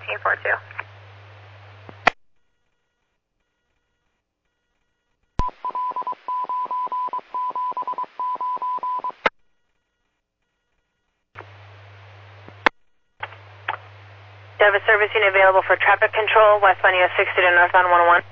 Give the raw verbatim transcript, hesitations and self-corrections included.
thirteen four two. Do you have a service unit available for traffic control, westbound U S sixty to northbound one oh one?